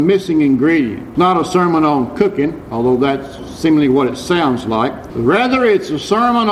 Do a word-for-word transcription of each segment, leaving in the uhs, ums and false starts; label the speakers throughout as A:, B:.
A: missing ingredient. Not a sermon on cooking, although that's seemingly what it sounds like. Rather, it's a sermon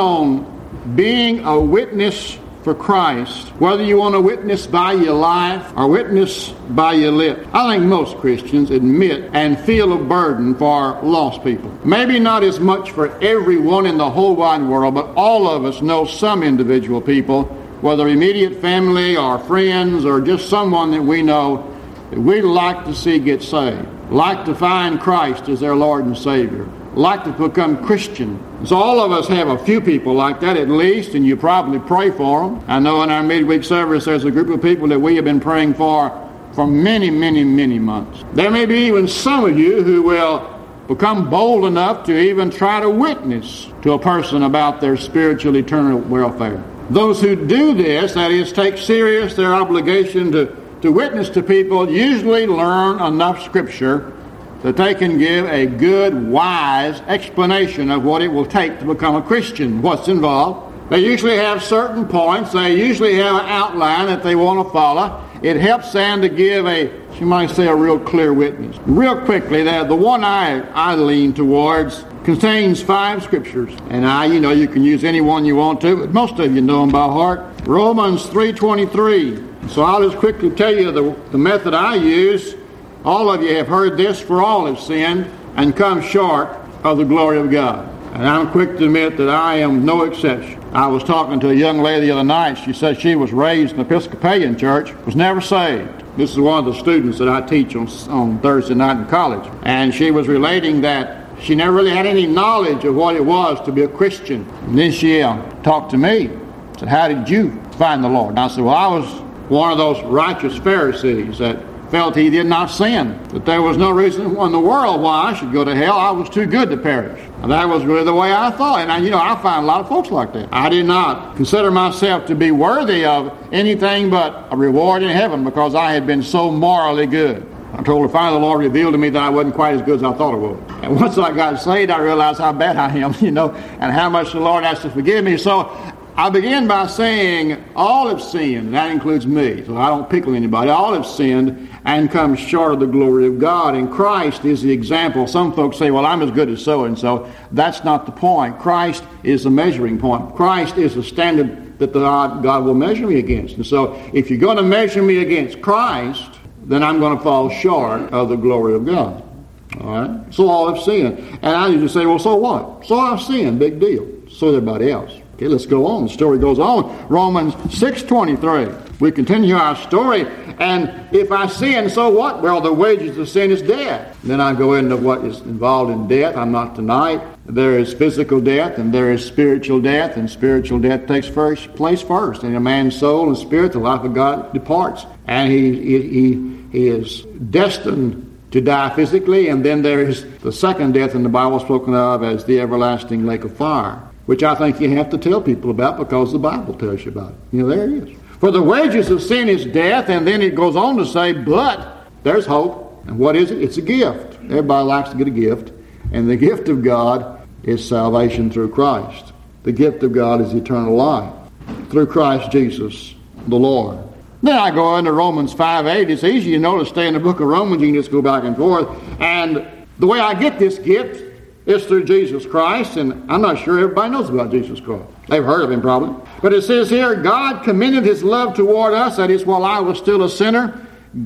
A: on being a witness for Christ, whether you want to witness by your life or witness by your lips. I think most Christians admit and feel a burden for lost people. Maybe not as much for everyone in the whole wide world, but all of us know some individual people, whether immediate family or friends or just someone that we know, that we'd like to see get saved, like to find Christ as their Lord and Savior, like to become Christian. So all of us have a few people like that at least, and you probably pray for them. I know in our midweek service there's a group of people that we have been praying for for many, many, many months. There may be even some of you who will become bold enough to even try to witness to a person about their spiritual eternal welfare. Those who do this, that is, take serious their obligation to, to witness to people, usually learn enough Scripture that they can give a good, wise explanation of what it will take to become a Christian, what's involved. They usually have certain points. They usually have an outline that they want to follow. It helps them to give a, you might say, a real clear witness. Real quickly, the, the one I, I lean towards contains five Scriptures. And I, you know, you can use any one you want to, but most of you know them by heart. Romans three twenty-three. So I'll just quickly tell you the, the method I use. All of you have heard this, for all have sinned and come short of the glory of God. And I'm quick to admit that I am no exception. I was talking to a young lady the other night. She said she was raised in an Episcopalian church, was never saved. This is one of the students that I teach on, on Thursday night in college. And she was relating that she never really had any knowledge of what it was to be a Christian. And then she uh, talked to me. Said, how did you find the Lord? And I said, well, I was one of those righteous Pharisees that felt he did not sin, that there was no reason in the world why I should go to hell. I was too good to perish. And that was really the way I thought. And, I, you know, I find a lot of folks like that. I did not consider myself to be worthy of anything but a reward in heaven because I had been so morally good. I'm told to finally the Lord revealed to me that I wasn't quite as good as I thought I was. And once I got saved, I realized how bad I am, you know, and how much the Lord has to forgive me. So I begin by saying all have sinned, and that includes me, so I don't pickle anybody. All have sinned and come short of the glory of God, and Christ is the example. Some folks say, well, I'm as good as so-and-so. That's not the point. Christ is the measuring point. Christ is the standard that the God, God will measure me against. And so if you're going to measure me against Christ, then I'm going to fall short of the glory of God. All right? So all have sinned. And I usually say, well, so what? So I've sinned. Big deal. So is everybody else. Okay, let's go on. The story goes on. Romans six twenty-three. We continue our story. And if I sin, so what? Well, the wages of sin is death. Then I go into what is involved in death. I'm not tonight. There is physical death and there is spiritual death. And spiritual death takes first place first. In a man's soul and spirit, the life of God departs. And he, he, he, he is destined to die physically. And then there is the second death in the Bible spoken of as the everlasting lake of fire, which I think you have to tell people about because the Bible tells you about it. You know, there it is. For the wages of sin is death, and then it goes on to say, but there's hope. And what is it? It's a gift. Everybody likes to get a gift. And the gift of God is salvation through Christ. The gift of God is eternal life through Christ Jesus the Lord. Then I go into Romans five eight. It's easy, you know, to stay in the book of Romans. You can just go back and forth. And the way I get this gift is through Jesus Christ, and I'm not sure everybody knows about Jesus Christ. They've heard of him probably. But it says here, God commended his love toward us, that is, while I was still a sinner,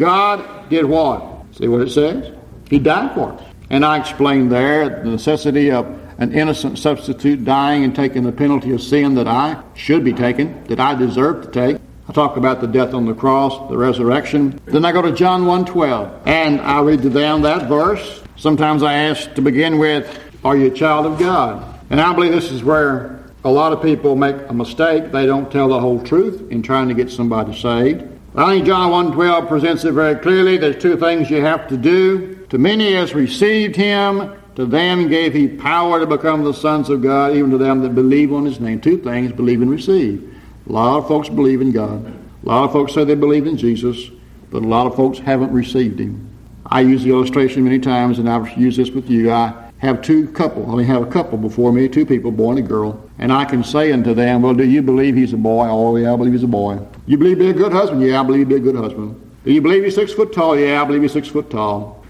A: God did what? See what it says? He died for us. And I explained there the necessity of an innocent substitute dying and taking the penalty of sin that I should be taking, that I deserve to take. I talk about the death on the cross, the resurrection. Then I go to John one twelve, and I read down that verse. Sometimes I ask to begin with, are you a child of God? And I believe this is where a lot of people make a mistake. They don't tell the whole truth in trying to get somebody saved. I think John one twelve presents it very clearly. There's two things you have to do. To many as received him, to them gave he power to become the sons of God, even to them that believe on his name. Two things, believe and receive. A lot of folks believe in God. A lot of folks say they believe in Jesus, but a lot of folks haven't received him. I use the illustration many times, and I've used this with you. I have two couple. I only have a couple before me, two people, boy and a girl. And I can say unto them, well, do you believe he's a boy? Oh, yeah, I believe he's a boy. You believe he'll be a good husband? Yeah, I believe he'll be a good husband. Do you believe he's six foot tall? Yeah, I believe he's six foot tall.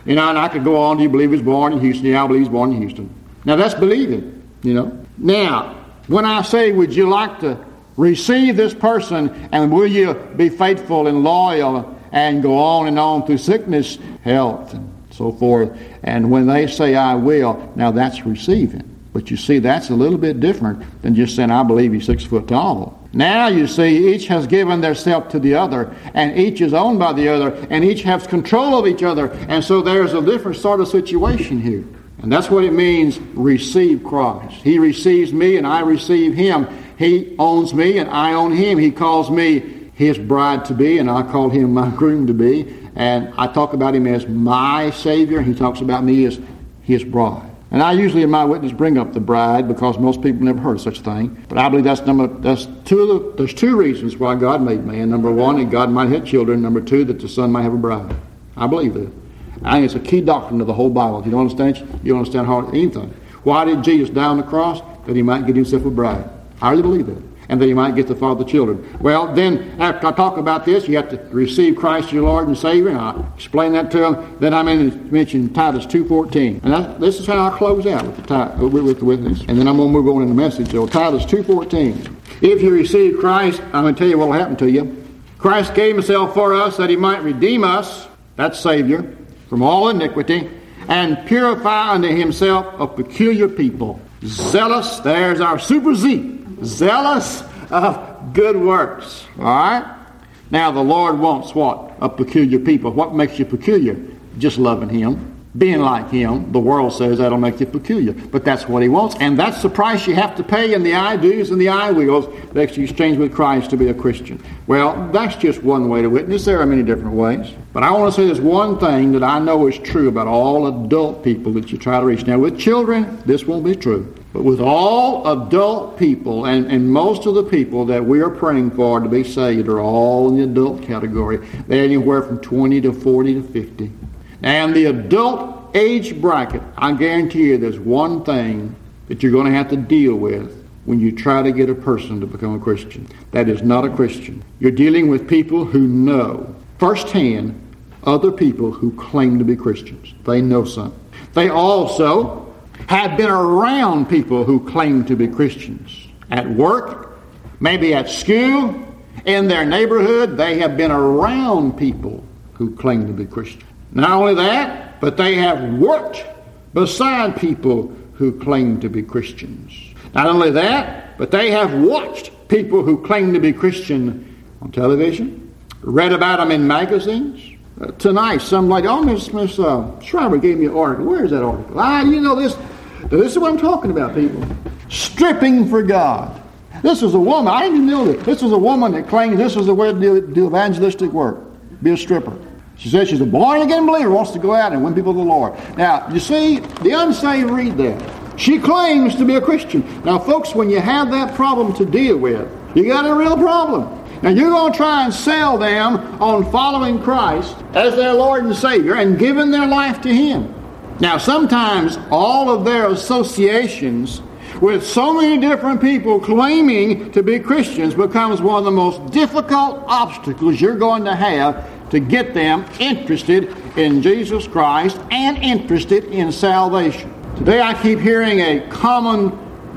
A: You know, and I could go on, do you believe he was born in Houston? Yeah, I believe he was born in Houston. Now, that's believing, you know. Now, when I say, would you like to receive this person, and will you be faithful and loyal and go on and on through sickness, health, and so forth, and when they say, I will, now that's receiving. But you see, that's a little bit different than just saying, I believe he's six foot tall. Now you see, each has given their self to the other, and each is owned by the other, and each has control of each other, and so there's a different sort of situation here. And that's what it means, receive Christ. He receives me, and I receive him. He owns me, and I own him. He calls me his bride to be, and I call him my groom to be. And I talk about him as my Savior, and he talks about me as his bride. And I usually in my witness bring up the bride because most people never heard of such a thing. But I believe that's number that's two of the, there's two reasons why God made man. Number one, that God might have children. Number two, that the son might have a bride. I believe that. I think it's a key doctrine of the whole Bible. If you don't understand it, you don't understand hardly anything. Why did Jesus die on the cross? That he might get himself a bride. I really believe that. And that he might get the father children. Well, then, after I talk about this, you have to receive Christ your Lord and Savior, and I explain that to them. Then I'm going to mention Titus two fourteen. And that, this is how I close out with the, with the witness. And then I'm going to move on in the message. So Titus two fourteen. If you receive Christ, I'm going to tell you what will happen to you. Christ gave himself for us that he might redeem us, that's Savior, from all iniquity, and purify unto himself a peculiar people. Zealous, there's our super Z. Zealous of good works. All right? Now, the Lord wants what? A peculiar people. What makes you peculiar? Just loving him. Being like him. The world says that'll make you peculiar. But that's what he wants. And that's the price you have to pay in the I do's and the I wills that you exchange with Christ to be a Christian. Well, that's just one way to witness. There are many different ways. But I want to say there's one thing that I know is true about all adult people that you try to reach. Now, with children, this won't be true. But with all adult people, and, and most of the people that we are praying for to be saved are all in the adult category. They're anywhere from twenty to forty to fifty. And the adult age bracket, I guarantee you there's one thing that you're going to have to deal with when you try to get a person to become a Christian. That is not a Christian. You're dealing with people who know firsthand other people who claim to be Christians. They know something. They also have been around people who claim to be Christians. At work, maybe at school, in their neighborhood, they have been around people who claim to be Christians. Not only that, but they have worked beside people who claim to be Christians. Not only that, but they have watched people who claim to be Christian on television, read about them in magazines. Uh, tonight, some lady, oh, Miss Miss uh, Schreiber gave me an article. Where is that article? Ah, you know this. This is what I'm talking about, people. Stripping for God. This is a woman. I didn't know this. This is a woman that claims this is the way to do, do evangelistic work. Be a stripper. She says she's a born-again believer, wants to go out and win people to the Lord. Now, you see, the unsaved read that. She claims to be a Christian. Now, folks, when you have that problem to deal with, you got a real problem. Now, you're going to try and sell them on following Christ as their Lord and Savior and giving their life to Him. Now, sometimes all of their associations with so many different people claiming to be Christians becomes one of the most difficult obstacles you're going to have to get them interested in Jesus Christ and interested in salvation. Today I keep hearing a common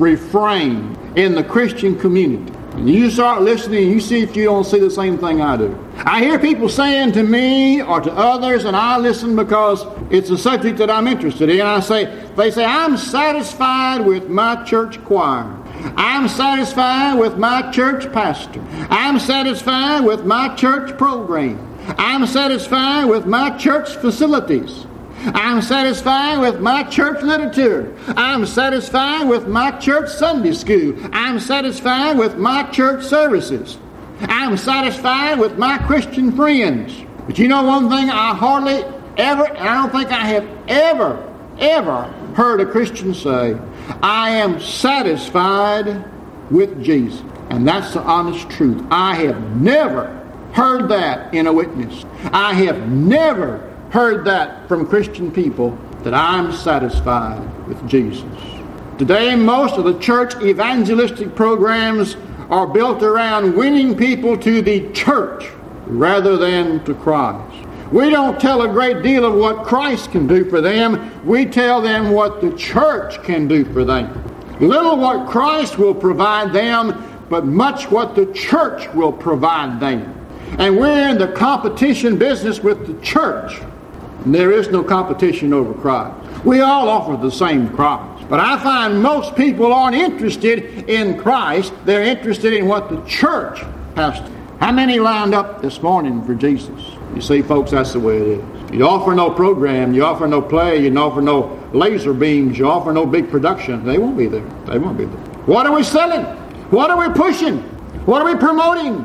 A: refrain in the Christian community. And you start listening and you see if you don't see the same thing I do. I hear people saying to me or to others, and I listen because it's a subject that I'm interested in. I say, they say, I'm satisfied with my church choir. I'm satisfied with my church pastor. I'm satisfied with my church program. I'm satisfied with my church facilities. I'm satisfied with my church literature. I'm satisfied with my church Sunday school. I'm satisfied with my church services. I'm satisfied with my Christian friends. But you know one thing I hardly ever, and I don't think I have ever, ever heard a Christian say, I am satisfied with Jesus. And that's the honest truth. I have never heard that in a witness. I have never heard that from Christian people, that I'm satisfied with Jesus. Today, most of the church evangelistic programs are built around winning people to the church rather than to Christ. We don't tell a great deal of what Christ can do for them. We tell them what the church can do for them. Little what Christ will provide them, but much what the church will provide them. And we're in the competition business with the church. And there is no competition over Christ. We all offer the same Christ. But I find most people aren't interested in Christ. They're interested in what the church has to. How many lined up this morning for Jesus? You see, folks, that's the way it is. You offer no program, you offer no play, you offer no laser beams, you offer no big production. They won't be there. They won't be there. What are we selling? What are we pushing? What are we promoting?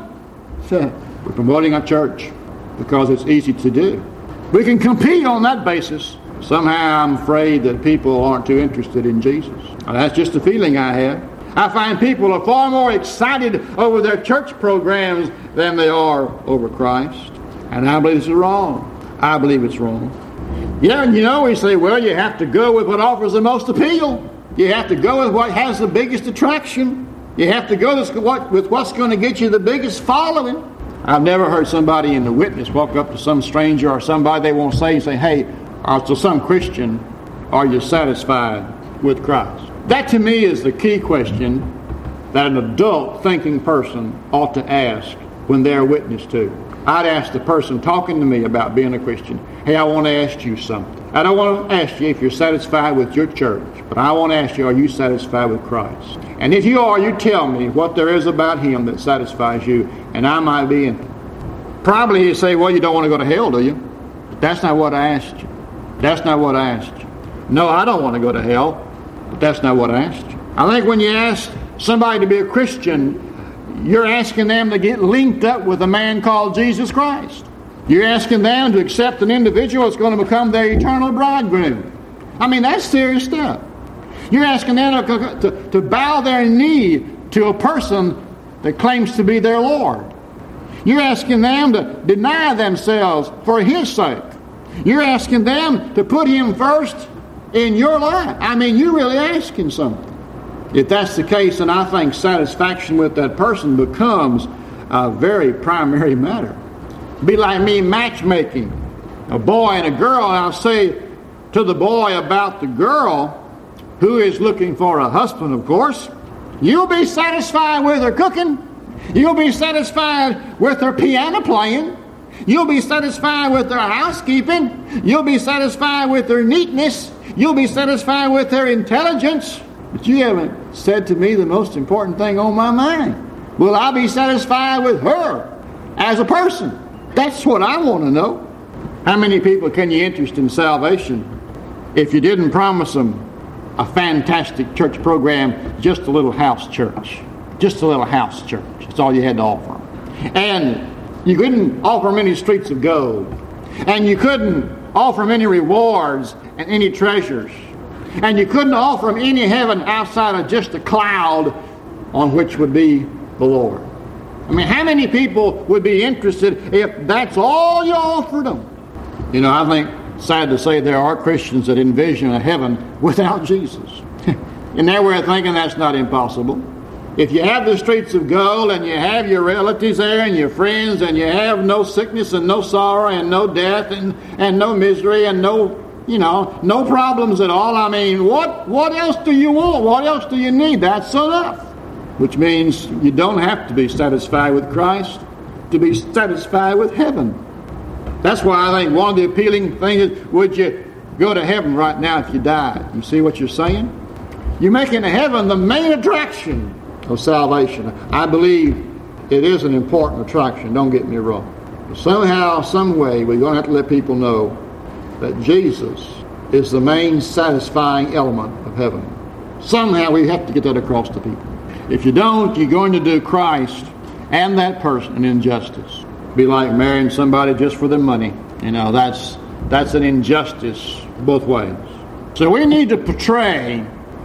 A: We're promoting our church because it's easy to do. We can compete on that basis. Somehow I'm afraid that people aren't too interested in Jesus. Now, that's just a feeling I have. I find people are far more excited over their church programs than they are over Christ. And I believe this is wrong. I believe it's wrong. Yeah, you know, we say, well, you have to go with what offers the most appeal. You have to go with what has the biggest attraction. You have to go with what's going to get you the biggest following. I've never heard somebody in the witness walk up to some stranger or somebody they won't say and say, hey, or to some Christian, are you satisfied with Christ? That to me is the key question that an adult thinking person ought to ask when they're witness to. I'd ask the person talking to me about being a Christian, hey, I want to ask you something. I don't want to ask you if you're satisfied with your church, but I want to ask you, are you satisfied with Christ? And if you are, you tell me what there is about Him that satisfies you, and I might be in. Probably you say, well, you don't want to go to hell, do you? But that's not what I asked you. That's not what I asked you. No, I don't want to go to hell, but that's not what I asked you. I think when you ask somebody to be a Christian, you're asking them to get linked up with a man called Jesus Christ. You're asking them to accept an individual that's going to become their eternal bridegroom. I mean, that's serious stuff. You're asking them to, to, to bow their knee to a person that claims to be their Lord. You're asking them to deny themselves for His sake. You're asking them to put Him first in your life. I mean, you're really asking something. If that's the case, then I think satisfaction with that person becomes a very primary matter. It'd be like me matchmaking a boy and a girl, and I'll say to the boy about the girl, who is looking for a husband, of course, you'll be satisfied with her cooking. You'll be satisfied with her piano playing. You'll be satisfied with her housekeeping. You'll be satisfied with her neatness. You'll be satisfied with her intelligence. But you haven't said to me the most important thing on my mind. Will I be satisfied with her as a person? That's what I want to know. How many people can you interest in salvation if you didn't promise them a fantastic church program, just a little house church? Just a little house church. That's all you had to offer them. And you couldn't offer them any streets of gold. And you couldn't offer them any rewards and any treasures. And you couldn't offer them any heaven outside of just a cloud on which would be the Lord. I mean, how many people would be interested if that's all you offered them? You know, I think, sad to say, there are Christians that envision a heaven without Jesus. And now we're thinking that's not impossible. If you have the streets of gold and you have your relatives there and your friends and you have no sickness and no sorrow and no death and, and no misery and no, you know, no problems at all, I mean, what, what else do you want? What else do you need? That's enough. Which means you don't have to be satisfied with Christ to be satisfied with heaven. That's why I think one of the appealing things is, would you go to heaven right now if you died? You see what you're saying? You're making heaven the main attraction of salvation. I believe it is an important attraction, don't get me wrong. But somehow, some way, we're going to have to let people know that Jesus is the main satisfying element of heaven. Somehow we have to get that across to people. If you don't, you're going to do Christ and that person an injustice. Be like marrying somebody just for their money. You know, that's that's an injustice both ways. So we need to portray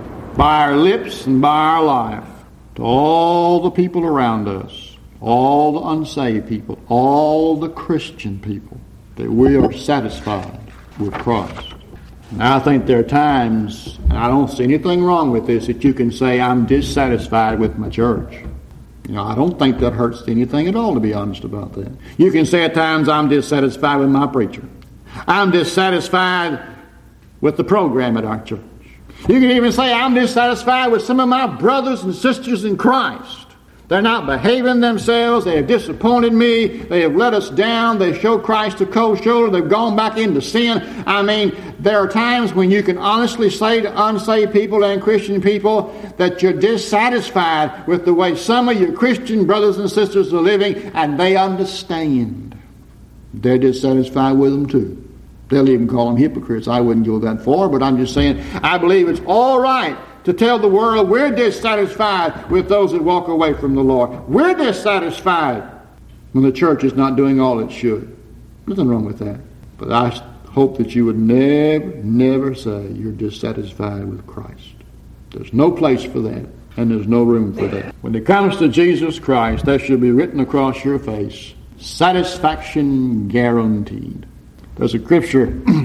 A: by our lips and by our life to all the people around us, all the unsaved people, all the Christian people, that we are satisfied with Christ. And I think there are times, and I don't see anything wrong with this, that you can say, I'm dissatisfied with my church. You know, I don't think that hurts anything at all, to be honest about that. You can say at times, I'm dissatisfied with my preacher. I'm dissatisfied with the program at our church. You can even say, I'm dissatisfied with some of my brothers and sisters in Christ. They're not behaving themselves. They have disappointed me. They have let us down. They show Christ a cold shoulder. They've gone back into sin. I mean, there are times when you can honestly say to unsaved people and Christian people that you're dissatisfied with the way some of your Christian brothers and sisters are living, and they understand. They're dissatisfied with them too. They'll even call them hypocrites. I wouldn't go that far, but I'm just saying I believe it's all right to tell the world we're dissatisfied with those that walk away from the Lord. We're dissatisfied when the church is not doing all it should. Nothing wrong with that. But I hope that you would never, never say you're dissatisfied with Christ. There's no place for that, and there's no room for that. When it comes to Jesus Christ, that should be written across your face. Satisfaction guaranteed. There's a scripture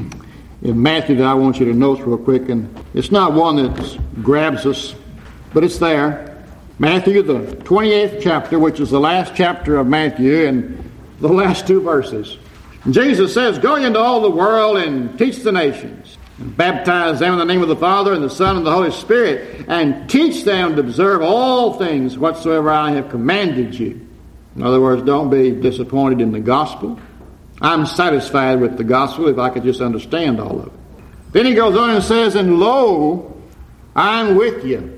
A: in Matthew that I want you to note real quick, and it's not one that grabs us, but it's there. Matthew, the twenty-eighth chapter, which is the last chapter of Matthew, and the last two verses. And Jesus says, go into all the world and teach the nations, and baptize them in the name of the Father and the Son and the Holy Spirit, and teach them to observe all things whatsoever I have commanded you. In other words, don't be disappointed in the gospel. I'm satisfied with the gospel if I could just understand all of it. Then he goes on and says, and lo, I'm with you.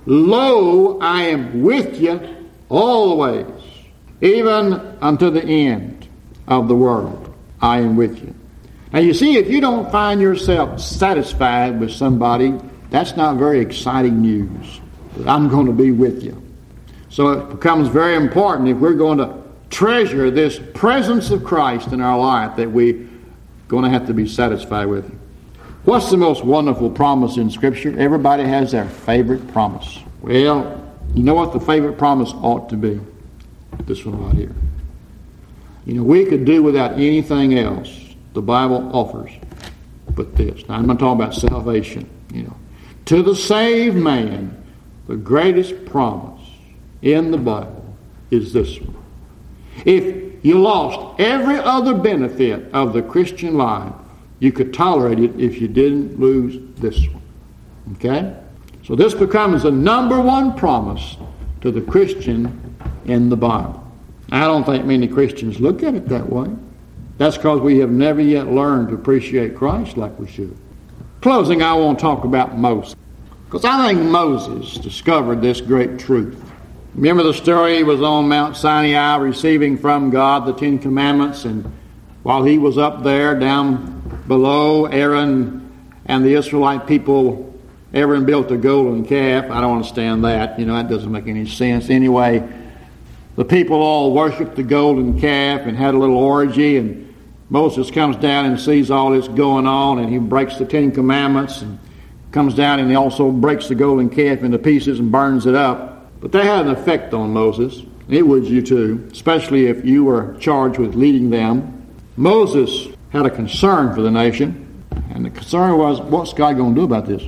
A: Lo, I am with you always, even unto the end of the world. I am with you. Now you see, if you don't find yourself satisfied with somebody, that's not very exciting news. I'm going to be with you. So it becomes very important if we're going to treasure this presence of Christ in our life that we're going to have to be satisfied with Him. What's the most wonderful promise in Scripture? Everybody has their favorite promise. Well, you know what the favorite promise ought to be? This one right here. You know, we could do without anything else the Bible offers but this. Now, I'm not talking about salvation. You know, to the saved man, the greatest promise in the Bible is this one. If you lost every other benefit of the Christian life, you could tolerate it if you didn't lose this one. Okay? So this becomes the number one promise to the Christian in the Bible. I don't think many Christians look at it that way. That's because we have never yet learned to appreciate Christ like we should. Closing, I want to talk about Moses, because I think Moses discovered this great truth. Remember the story? He was on Mount Sinai receiving from God the Ten Commandments, and while he was up there down below, Aaron and the Israelite people, Aaron built a golden calf. I don't understand that. You know, that doesn't make any sense. Anyway, the people all worshiped the golden calf and had a little orgy, and Moses comes down and sees all this going on, and he breaks the Ten Commandments and comes down and he also breaks the golden calf into pieces and burns it up. But that had an effect on Moses. It would you too, especially if you were charged with leading them. Moses had a concern for the nation, and the concern was, what's God going to do about this?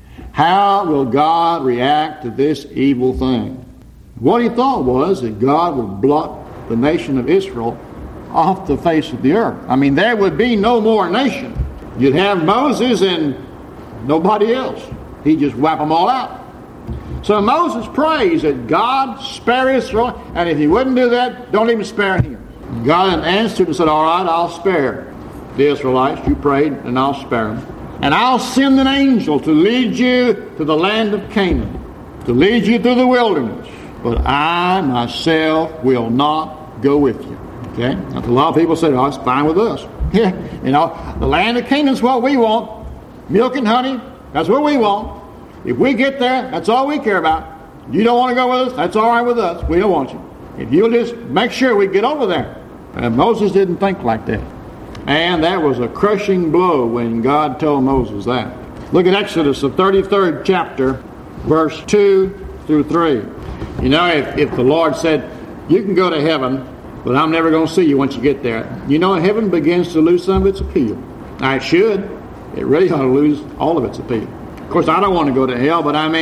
A: How will God react to this evil thing? What he thought was that God would blot the nation of Israel off the face of the earth. I mean, there would be no more nation. You'd have Moses and nobody else. He'd just wipe them all out. So Moses prays that God spare Israel, and if he wouldn't do that, don't even spare him. God answered and said, all right, I'll spare the Israelites. You prayed, and I'll spare them. And I'll send an angel to lead you to the land of Canaan, to lead you through the wilderness. But I myself will not go with you. Okay? Now, a lot of people say, oh, it's fine with us. Yeah, you know, the land of Canaan is what we want. Milk and honey, that's what we want. If we get there, that's all we care about. You don't want to go with us? That's all right with us. We don't want you. If you'll just make sure we get over there. And Moses didn't think like that. And that was a crushing blow when God told Moses that. Look at Exodus, the thirty-third chapter, verse two through three. You know, if, if the Lord said, you can go to heaven, but I'm never going to see you once you get there. You know, heaven begins to lose some of its appeal. Now, it should. It really ought to lose all of its appeal. Of course, I don't want to go to hell, but I mean,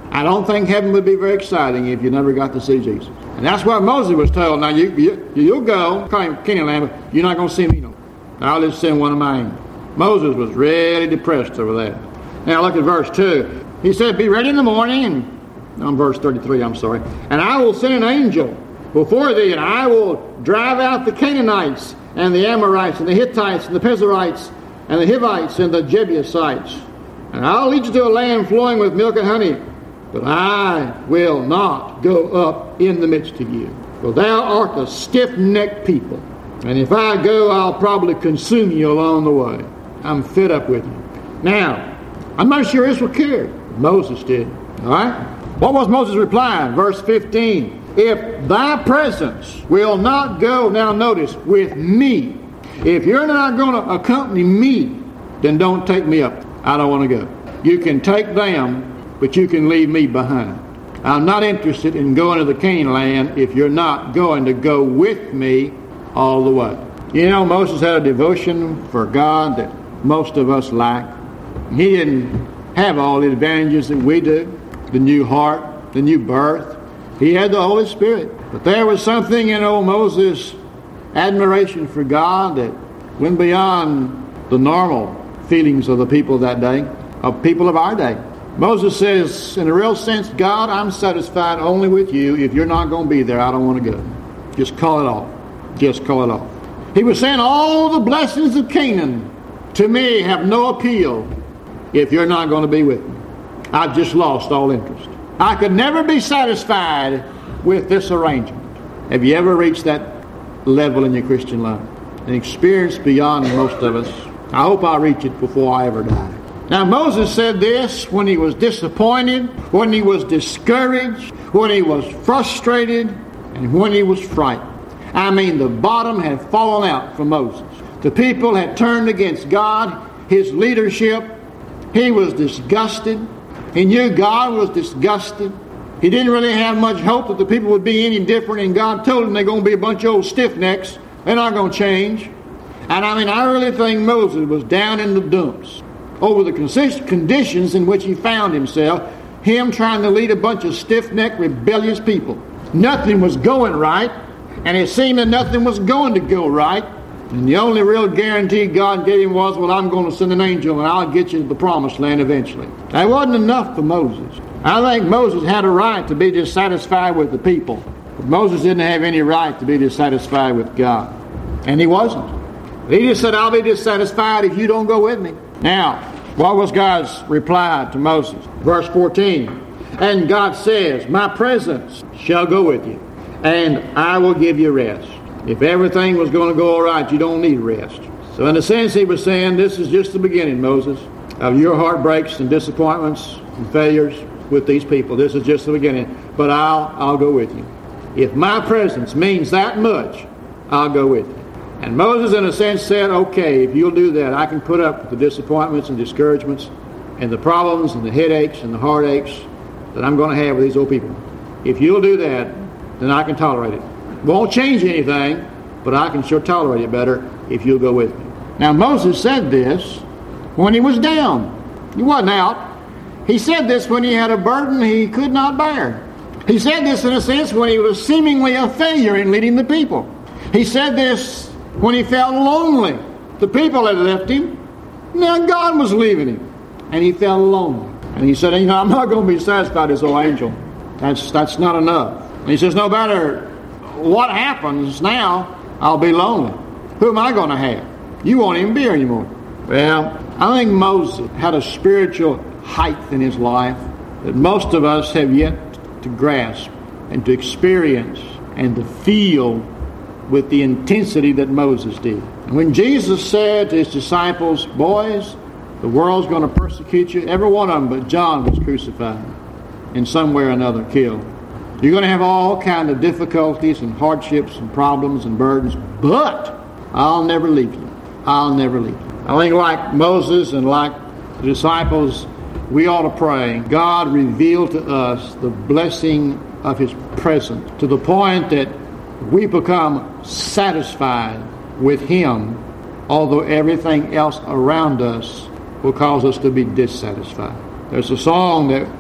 A: I don't think heaven would be very exciting if you never got to see Jesus. And that's what Moses was told. Now, you, you, you'll go, claim Canaan land, but you're not going to see me no more. I'll just send one of my angels. Moses was really depressed over that. Now, look at verse two. He said, be ready in the morning, and on verse thirty-three, I'm sorry, and I will send an angel before thee, and I will drive out the Canaanites, and the Amorites, and the Hittites, and the Perizzites, and the Hivites, and the Jebusites. And I'll lead you to a land flowing with milk and honey, but I will not go up in the midst of you. For thou art a stiff-necked people, and if I go, I'll probably consume you along the way. I'm fed up with you. Now, I'm not sure Israel cared. Moses did. All right? What was Moses' reply? Verse fifteen. If thy presence will not go, now notice, with me. If you're not going to accompany me, then don't take me up. I don't want to go. You can take them, but you can leave me behind. I'm not interested in going to the Canaan land if you're not going to go with me all the way. You know, Moses had a devotion for God that most of us lack. He didn't have all the advantages that we do. The new heart, the new birth. He had the Holy Spirit. But there was something in old Moses' admiration for God that went beyond the normal feelings of the people of that day, of people of our day. Moses says, in a real sense, God, I'm satisfied only with you. If you're not going to be there, I don't want to go. Just call it off. Just call it off. He was saying all the blessings of Canaan to me have no appeal if you're not going to be with me. I've just lost all interest. I could never be satisfied with this arrangement. Have you ever reached that level in your Christian life? An experience beyond most of us. I hope I reach it before I ever die. Now, Moses said this when he was disappointed, when he was discouraged, when he was frustrated, and when he was frightened. I mean, the bottom had fallen out for Moses. The people had turned against God, his leadership. He was disgusted. He knew God was disgusted. He didn't really have much hope that the people would be any different, and God told him they're going to be a bunch of old stiff-necks. They're not going to change. And I mean, I really think Moses was down in the dumps over the conditions in which he found himself, him trying to lead a bunch of stiff-necked, rebellious people. Nothing was going right, and it seemed that nothing was going to go right. And the only real guarantee God gave him was, well, I'm going to send an angel and I'll get you to the promised land eventually. That wasn't enough for Moses. I think Moses had a right to be dissatisfied with the people. But Moses didn't have any right to be dissatisfied with God. And he wasn't. He just said, I'll be dissatisfied if you don't go with me. Now, what was God's reply to Moses? Verse fourteen. And God says, my presence shall go with you, and I will give you rest. If everything was going to go all right, you don't need rest. So in a sense, he was saying, this is just the beginning, Moses, of your heartbreaks and disappointments and failures with these people. This is just the beginning. But I'll, I'll go with you. If my presence means that much, I'll go with you. And Moses, in a sense, said, okay, if you'll do that, I can put up with the disappointments and discouragements and the problems and the headaches and the heartaches that I'm going to have with these old people. If you'll do that, then I can tolerate it. Won't change anything, but I can sure tolerate it better if you'll go with me. Now, Moses said this when he was down. He wasn't out. He said this when he had a burden he could not bear. He said this, in a sense, when he was seemingly a failure in leading the people. He said this when he felt lonely. The people had left him. Now God was leaving him. And he felt lonely. And he said, you know, I'm not going to be satisfied as old angel. That's, that's not enough. And he says, no matter what happens now, I'll be lonely. Who am I going to have? You won't even be here anymore. Well, I think Moses had a spiritual height in his life that most of us have yet to grasp and to experience and to feel with the intensity that Moses did. And when Jesus said to his disciples, boys, the world's going to persecute you, every one of them but John was crucified and some way or another killed. You're going to have all kinds of difficulties and hardships and problems and burdens, but I'll never leave you. I'll never leave you. I think like Moses and like the disciples, we ought to pray, God reveal to us the blessing of his presence to the point that we become satisfied with him, although everything else around us will cause us to be dissatisfied. There's a song that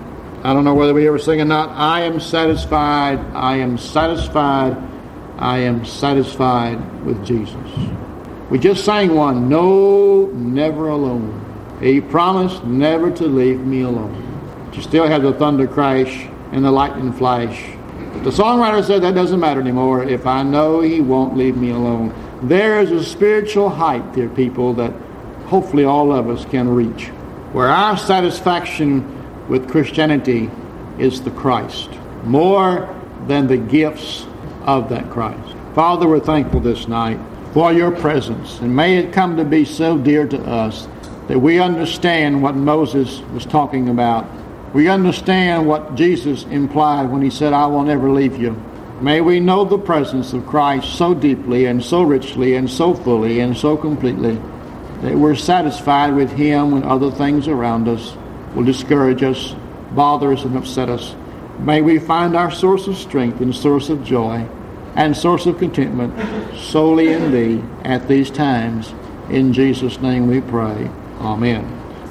A: I don't know whether we ever sing or not. I am satisfied, I am satisfied, I am satisfied with Jesus. We just sang one, no, never alone. He promised never to leave me alone. But you still have the thunder crash and the lightning flash. But the songwriter said that doesn't matter anymore if I know he won't leave me alone. There is a spiritual height, dear people, that hopefully all of us can reach, where our satisfaction with Christianity is the Christ, more than the gifts of that Christ. Father, we're thankful this night for your presence, and may it come to be so dear to us that we understand what Moses was talking about. We understand what Jesus implied when he said, I will never leave you. May we know the presence of Christ so deeply and so richly and so fully and so completely that we're satisfied with him when other things around us will discourage us, bother us, and upset us. May we find our source of strength and source of joy and source of contentment solely in thee at these times. In Jesus' name we pray. Amen.